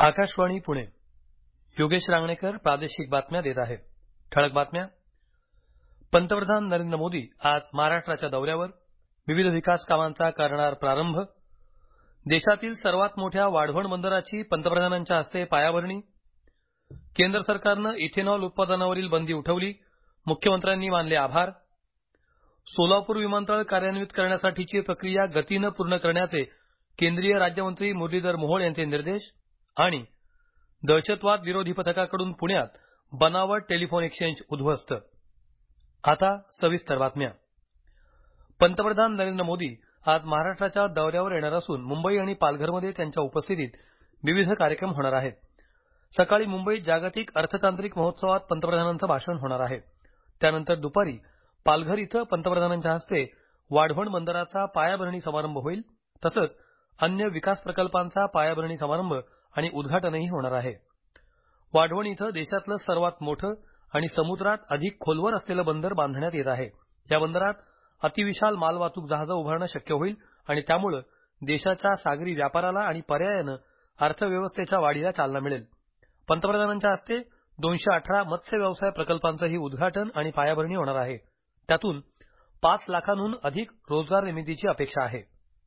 आकाशवाणी पुणे. योगेश रांगणेकर प्रादेशिक बातम्या देत आहेत. ठळक बातम्या. पंतप्रधान नरेंद्र मोदी आज महाराष्ट्राच्या दौऱ्यावर. विविध विकास कामांचा करणार प्रारंभ. देशातील सर्वात मोठ्या वाढवण बंदराची पंतप्रधानांच्या हस्ते पायाभरणी. केंद्र सरकारनं इथेनॉल उत्पादनावरील बंदी उठवली, मुख्यमंत्र्यांनी मानले आभार. सोलापूर विमानतळ कार्यान्वित करण्यासाठीची प्रक्रिया गतीनं पूर्ण करण्याचे केंद्रीय राज्यमंत्री मुरलीधर मोहोळ यांचे निर्देश. आणि दहशतवाद विरोधी पथकाकडून पुण्यात बनावट टेलिफोन एक्सचेंज उद्ध्वस्त. आता सविस्तर बातम्या. पंतप्रधान नरेंद्र मोदी आज महाराष्ट्राच्या दौऱ्यावर येणार असून मुंबई आणि पालघरमध्ये त्यांच्या उपस्थितीत विविध कार्यक्रम होणार आहेत. सकाळी मुंबईत जागतिक अर्थतांत्रिक महोत्सवात पंतप्रधानांचं भाषण होणार आहे. त्यानंतर दुपारी पालघर इथं पंतप्रधानांच्या हस्ते वाढवण बंदराचा पायाभरणी समारंभ होईल. तसंच अन्य विकास प्रकल्पांचा पायाभरणी समारंभ आणि उद्घाटनही होणार आहे. वाढवण इथं देशातलं सर्वात मोठं आणि समुद्रात अधिक खोलवर असलेलं बंदर बांधण्यात येत आहे. या बंदरात अतिविशाल मालवाहतूक जहाजं उभारणं शक्य होईल आणि त्यामुळे देशाच्या सागरी व्यापाराला आणि पर्यायानं अर्थव्यवस्थेच्या वाढीला चालना मिळेल. पंतप्रधानांच्या हस्ते 218 मत्स्य व्यवसाय प्रकल्पांचंही उद्घाटन आणि पायाभरणी होणार आहे. त्यातून 5 लाखांहून अधिक रोजगार निर्मितीची अपेक्षा आहे.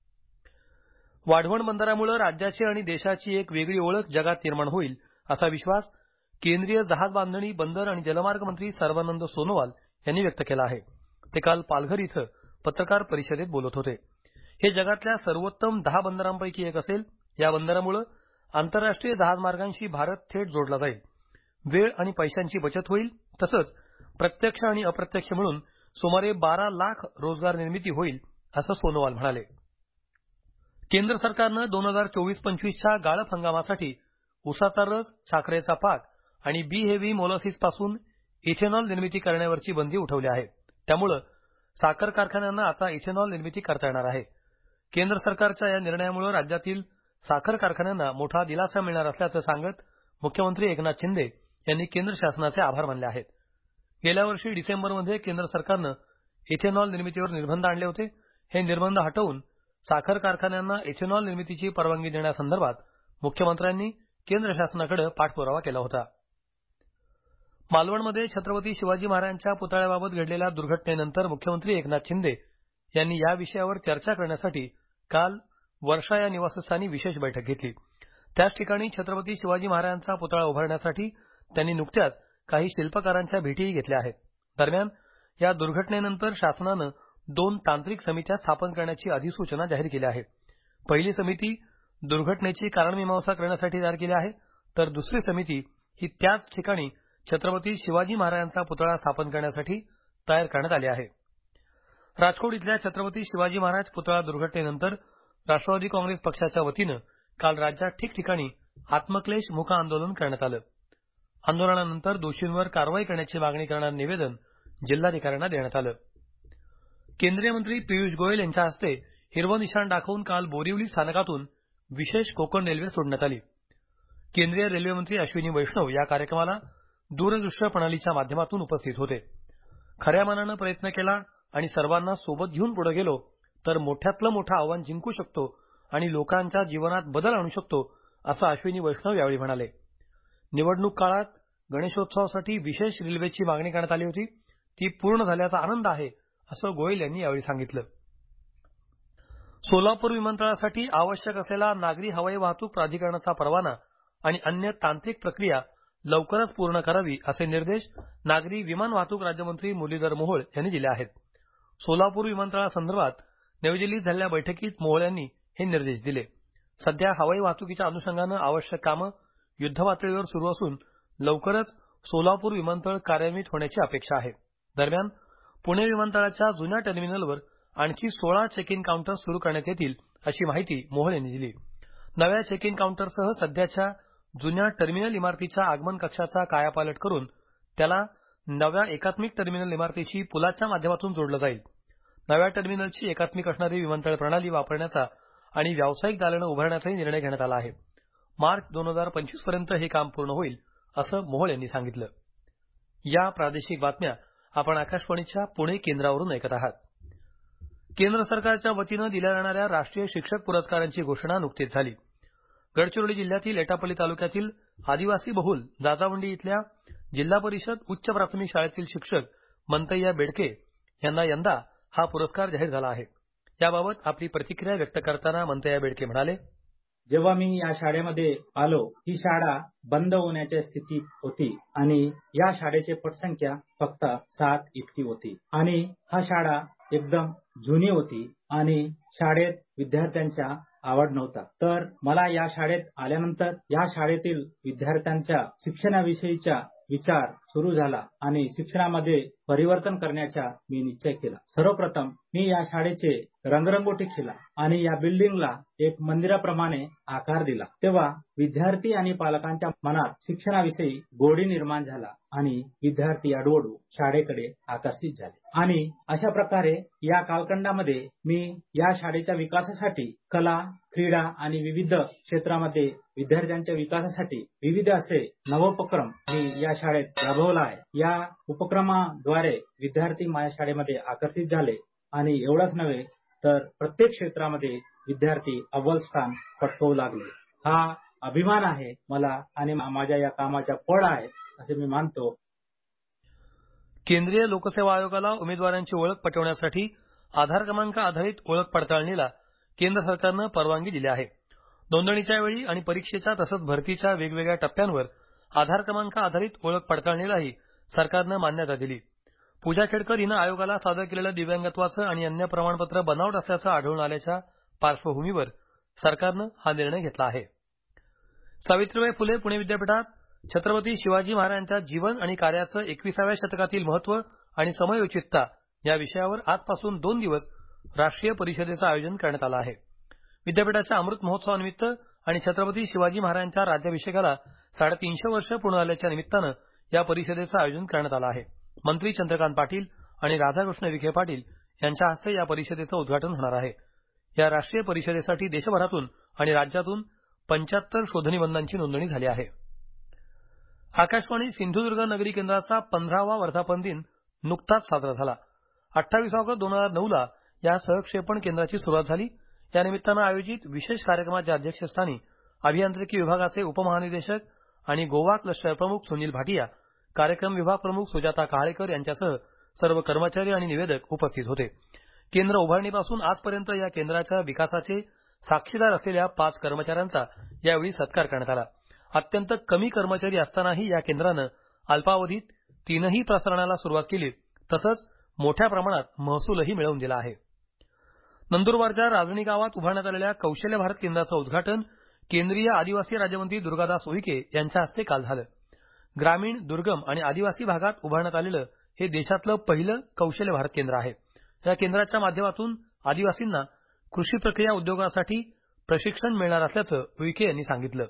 वाढवण बंदरामुळे राज्याची आणि देशाची एक वेगळी ओळख जगात निर्माण होईल असा विश्वास केंद्रीय जहाज बांधणी, बंदर आणि जलमार्ग मंत्री सर्बानंद सोनोवाल यांनी व्यक्त केला आहे. ते काल पालघर इथं पत्रकार परिषदेत बोलत होते. हे जगातल्या सर्वोत्तम 10 बंदरांपैकी एक असेल. या बंदरामुळे आंतरराष्ट्रीय जहाजमार्गांशी भारत थेट जोडला जाईल. वेळ आणि पैशांची बचत होईल. तसंच प्रत्यक्ष आणि अप्रत्यक्ष मिळून सुमारे 12 लाख रोजगार निर्मिती होईल असं सोनोवाल म्हणाले. केंद्र सरकारनं 2024-25च्या गाळप हंगामासाठी उसाचा रस, साखरेचा पाक आणि बी हेवी मोलॅसिसपासून इथेनॉल निर्मिती करण्यावरची बंदी उठवली आहे. त्यामुळे साखर कारखान्यांना आता इथेनॉल निर्मिती करता येणार आहे. केंद्र सरकारच्या या निर्णयामुळे राज्यातील साखर कारखान्यांना मोठा दिलासा मिळणार असल्याचं सांगत मुख्यमंत्री एकनाथ शिंदे यांनी केंद्र शासनाचे आभार मानले आहेत. गेल्या वर्षी डिसेंबरमध्ये केंद्र सरकारनं इथेनॉल निर्मितीवर निर्बंध आणले होते. हे निर्बंध हटवून साखर कारखान्यांना इथेनॉल निर्मितीची परवानगी देण्यासंदर्भात मुख्यमंत्र्यांनी केंद्र शासनाकडे पाठपुरावा केला होता. मालवणमध्ये छत्रपती शिवाजी महाराजांच्या पुतळ्याबाबत घडलेल्या दुर्घटनेनंतर मुख्यमंत्री एकनाथ शिंदे यांनी या विषयावर चर्चा करण्यासाठी काल वर्षा या निवासस्थानी विशेष बैठक घेतली. त्याच ठिकाणी छत्रपती शिवाजी महाराजांचा पुतळा उभारण्यासाठी त्यांनी नुकत्याच काही शिल्पकारांच्या भेटीही घेतल्या आहेत. दरम्यान या दुर्घटनेनंतर शासनानं 2 तांत्रिक समित्या स्थापन करण्याची अधिसूचना जाहीर केली आहे. पहिली समिती दुर्घटनेची कारणमीमांसा करण्यासाठी तयार केली आहे, तर दुसरी समिती ही त्याच ठिकाणी छत्रपती शिवाजी महाराजांचा पुतळा स्थापन करण्यासाठी तयार करण्यात आली आहे. राजकोट इथल्या छत्रपती शिवाजी महाराज पुतळा दुर्घटनेनंतर राष्ट्रवादी काँग्रेस पक्षाच्या वतीनं काल राज्यात ठिकठिकाणी आत्मक्लेश मूक आंदोलन करण्यात आलं. आंदोलनानंतर दोषींवर कारवाई करण्याची मागणी करणारं निवेदन जिल्हाधिकाऱ्यांना देण्यात आलं. केंद्रीय मंत्री पियुष गोयल यांच्या हस्ते हिरवं निशाण दाखवून काल बोरिवली स्थानकातून विशेष कोकण रेल्वे सोडण्यात आली. केंद्रीय रेल्वे मंत्री अश्विनी वैष्णव या कार्यक्रमाला दूरदृश्य प्रणालीच्या माध्यमातून उपस्थित होते. खऱ्या मनानं प्रयत्न केला आणि सर्वांना सोबत घेऊन पुढे गेलो तर मोठ्यातलं मोठं आव्हान जिंकू शकतो आणि लोकांच्या जीवनात बदल आणू शकतो असं अश्विनी वैष्णव यावेळी म्हणाले. निवडणूक काळात गणेशोत्सवासाठी विशेष रेल्वेची मागणी करण्यात आली होती. ती पूर्ण झाल्याचा आनंद आहे असं गोयल यांनी यावेळी सांगितलं. सोलापूर विमानतळासाठी आवश्यक असलेला नागरी हवाई वाहतूक प्राधिकरणाचा परवाना आणि अन्य तांत्रिक प्रक्रिया लवकरच पूर्ण करावी असे निर्देश नागरी विमान वाहतूक राज्यमंत्री मुरलीधर मोहोळ यांनी दिले आहेत. सोलापूर विमानतळासंदर्भात नवी दिल्लीत झालेल्या बैठकीत मोहोळ यांनी हे निर्देश दिले. सध्या हवाई वाहतुकीच्या अनुषंगानं आवश्यक कामं युद्धपातळीवर सुरू असून लवकरच सोलापूर विमानतळ कार्यान्वित होण्याची अपेक्षा आहे. दरम्यान पुणे विमानतळाच्या जुन्या टर्मिनलवर आणखी 16 चेक इन काउंटर्स सुरू करण्यात येतील अशी माहिती मोहोळ यांनी दिली. नव्या चेक इन काउंटरसह सध्याच्या जुन्या टर्मिनल इमारतीच्या आगमन कक्षाचा कायापालट करून त्याला नव्या एकात्मिक टर्मिनल इमारतीशी पुलाच्या माध्यमातून जोडलं जाईल. नव्या टर्मिनलची एकात्मिक असणारी विमानतळ प्रणाली वापरण्याचा आणि व्यावसायिक दालनं उभारण्याचाही निर्णय घेण्यात आला आहे. मार्च 2025 पर्यंत हे काम पूर्ण होईल असं मोहोळ यांनी सांगितलं. या प्रादेशिक बातम्या आपण आकाशवाणीच्या पुणे केंद्रावरून ऐकत आहात. केंद्र सरकारच्या वतीनं दिल्या जाणाऱ्या राष्ट्रीय शिक्षक पुरस्कारांची घोषणा नुकतीच झाली. गडचिरोली जिल्ह्यातील एटापल्ली तालुक्यातील आदिवासी बहुल जाजावंडी इथल्या जिल्हा परिषद उच्च प्राथमिक शाळेतील शिक्षक मंतय्या बेडके यांना यंदा हा पुरस्कार जाहीर झाला आहे. याबाबत आपली प्रतिक्रिया व्यक्त करताना मंतय्या बेडके म्हणाले, जेव्हा मी या शाळेमध्ये आलो, ही शाळा बंद होण्याच्या स्थितीत होती आणि या शाळेची पटसंख्या फक्त 7 इतकी होती आणि हा शाळा एकदम जुनी होती आणि शाळेत विद्यार्थ्यांच्या आवड नव्हता. तर मला या शाळेत आल्यानंतर या शाळेतील विद्यार्थ्यांच्या शिक्षणाविषयीचा विचार सुरू झाला आणि शिक्षणामध्ये परिवर्तन करण्याचा मी निश्चय केला. सर्वप्रथम मी या शाळेचे रंगरंगोटी केला आणि या बिल्डिंगला एक मंदिराप्रमाणे आकार दिला. तेव्हा विद्यार्थी आणि पालकांच्या मनात शिक्षणाविषयी गोडी निर्माण झाला आणि विद्यार्थी हळूहळू शाळेकडे आकर्षित झाले. आणि अशा प्रकारे या कालखंडामध्ये मी या शाळेच्या विकासासाठी कला, क्रीडा आणि विविध क्षेत्रामध्ये विद्यार्थ्यांच्या विकासासाठी विविध असे नवोपक्रम मी या शाळेत राबवला आहे. या उपक्रमाद्वारे विद्यार्थी माझ्या शाळेमध्ये आकर्षित झाले आणि एवढंच नव्हे तर प्रत्येक क्षेत्रामध्ये विद्यार्थी अव्वल स्थान पटकावू लागले. हा अभिमान आहे मला आणि माझ्या या कामाच्या फळ आहे असे मी मानतो. केंद्रीय लोकसेवा आयोगाला उमेदवारांची ओळख पटवण्यासाठी आधार क्रमांक आधारित ओळख पडताळणीला केंद्र सरकारनं परवानगी दिली आहे. नोंदणीच्या वेळी आणि परीक्षेच्या तसंच भरतीच्या वेगवेगळ्या टप्प्यांवर आधार क्रमांक आधारित ओळख पडताळणीलाही सरकारनं मान्यता दिली. पूजा खेडकर हिनं आयोगाला सादर केलेलं दिव्यांगत्वाचं आणि अन्य प्रमाणपत्र बनावट असल्याचं आढळून आल्याच्या पार्श्वभूमीवर सरकारनं हा निर्णय घेतला आहे. सावित्रीबाई फुले पुणे विद्यापीठात छत्रपती शिवाजी महाराजांच्या जीवन आणि कार्याचं 21व्या शतकातील महत्त्व आणि समयोचितता या विषयावर आजपासून 2 दिवस राष्ट्रीय परिषदेचं आयोजन करण्यात आलं आहे. विद्यापीठाच्या अमृत महोत्सवानिमित्त आणि छत्रपती शिवाजी महाराजांच्या राज्याभिषेकाला 350 वर्ष पूर्ण झाल्याच्या निमित्तानं या परिषदेचं आयोजन करण्यात आलं आहे. मंत्री चंद्रकांत पाटील आणि राधाकृष्ण विखे पाटील यांच्या हस्ते या परिषदेचं उद्घाटन होणार आहे. या राष्ट्रीय परिषदेसाठी देशभरातून आणि राज्यातून 75 शोधनिबंधांची नोंदणी झाली आहे. आकाशवाणी सिंधुदुर्ग नगरी केंद्राचा 15वा वर्धापन दिन नुकताच साजरा झाला. 28 ऑगस्ट 2009ला या सहक्षेपण केंद्राची सुरुवात झाली. या निमित्तानं आयोजित विशेष कार्यक्रमाच्या अध्यक्षस्थानी अभियांत्रिकी विभागाचे उपमहानिदेशक आणि गोवा क्लस्टर प्रमुख सुनील भाटिया, कार्यक्रम विभाग प्रमुख सुजाता कहाळेकर यांच्यासह सर्व कर्मचारी आणि निवेदक उपस्थित होते. केंद्र उभारणीपासून आजपर्यंत या केंद्राच्या विकासाचे साक्षीदार असलेल्या 5 कर्मचाऱ्यांचा यावेळी सत्कार करण्यात आला. अत्यंत कमी कर्मचारी असतानाही या केंद्रानं अल्पावधीत 3ही प्रसारणाला सुरुवात केली तसंच मोठ्या प्रमाणात महसूलही मिळवून दिला आहे. नंदुरबारच्या राजणी गावात उभारण्यात आलेल्या कौशल्य भारत केंद्राचं उद्घाटन केंद्रीय आदिवासी राज्यमंत्री दुर्गादास उईके यांच्या हस्ते काल झालं. ग्रामीण, दुर्गम आणि आदिवासी भागात उभारण्यात आलेलं हे देशातलं पहिलं कौशल्य भारत केंद्र आहे. या केंद्राच्या माध्यमातून आदिवासींना कृषी प्रक्रिया उद्योगासाठी प्रशिक्षण मिळणार असल्याचं उईके यांनी सांगितलं.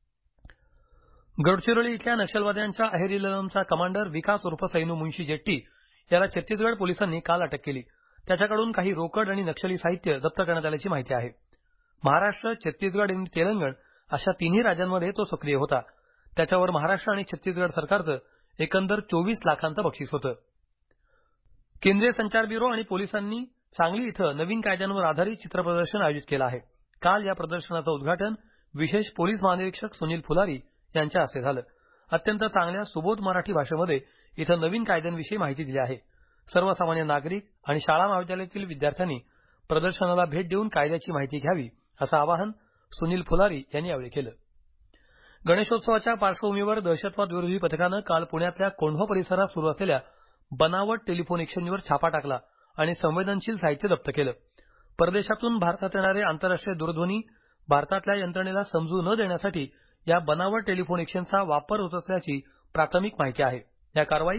गडचिरोली इथल्या नक्षलवाद्यांच्या अहेरी ललमचा कमांडर विकास उर्फ सैनू मुंशी जेट्टी याला छत्तीसगड पोलिसांनी काल अटक केली. त्याच्याकडून काही रोकड आणि नक्षली साहित्य जप्त करण्यात आल्याची माहिती आहे. महाराष्ट्र, छत्तीसगड आणि तेलंगण अशा 3ही राज्यांमध्ये तो सक्रिय होता. त्याच्यावर महाराष्ट्र आणि छत्तीसगड सरकारचं एकंदर 24 लाखांचं बक्षीस होतं. केंद्रीय संचार ब्युरो आणि पोलिसांनी सांगली इथं नवीन कायद्यांवर आधारित चित्रप्रदर्शन आयोजित केलं आहे. काल या प्रदर्शनाचं उद्घाटन विशेष पोलीस महानिरीक्षक सुनील फुलारी यांच्या हस्ते झालं. अत्यंत चांगल्या सुबोध मराठी भाषेमध्ये इथं नवीन कायद्यांविषयी माहिती दिली आहे. सर्वसामान्य नागरिक आणि शाळा महाविद्यालयातील विद्यार्थ्यांनी प्रदर्शनाला भेट देऊन कायद्याची माहिती घ्यावी असं आवाहन सुनील फुलारी यांनी यावेळी केलं. गणेशोत्सवाच्या पार्श्वभूमीवर दहशतवाद विरोधी पथकानं काल पुण्यातल्या कोंढवा परिसरात सुरू असलेल्या बनावट टेलिफोन एक्सचेंजवर छापा टाकला आणि संवेदनशील साहित्य जप्त केलं. परदेशातून भारतात येणारे आंतरराष्ट्रीय दूरध्वनी भारतातल्या यंत्रणेला समजू न देण्यासाठी या बनावट टेलिफोन एक्सचेंजचा वापर होत असल्याची प्राथमिक माहिती आहे. या कारवाईत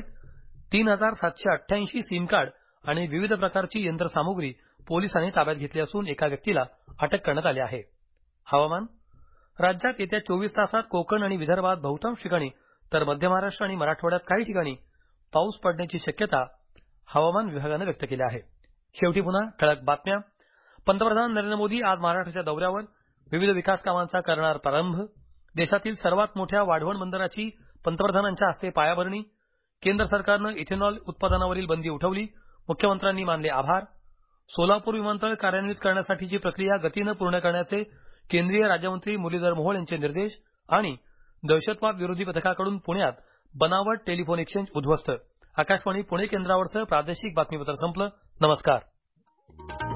3788 सिम कार्ड आणि विविध प्रकारची यंत्रसामुग्री पोलिसांनी ताब्यात घेतली असून एका व्यक्तीला अटक करण्यात आली आहे. हवामान राज्यात येत्या 24 तासात कोकण आणि विदर्भात बहुतांश ठिकाणी तर मध्य महाराष्ट्र आणि मराठवाड्यात काही ठिकाणी पाऊस पडण्याची शक्यता हवामान विभागानं व्यक्त केली आहे. शेवटी पुन्हा ठळक बातम्या. पंतप्रधान नरेंद्र मोदी आज महाराष्ट्राच्या दौऱ्यावर. विविध विकास कामांचा करणार प्रारंभ. देशातील सर्वात मोठ्या वाढवण बंदराची पंतप्रधानांच्या हस्ते पायाभरणी. केंद्र सरकारनं इथेनॉल उत्पादनावरील बंदी उठवली. मुख्यमंत्र्यांनी मानले आभार. सोलापूर विमानतळ कार्यान्वित करण्यासाठीची प्रक्रिया गतीनं पूर्ण करण्याचे केंद्रीय राज्यमंत्री मुरलीधर मोहोळ यांचे निर्देश आणि दहशतवाद विरोधी पथकाकडून पुण्यात बनावट टेलिफोन एक्सचेंज उद्ध्वस्त. आकाशवाणी पुणे केंद्रावरचं प्रादेशिक बातमीपत्र संपलं. नमस्कार.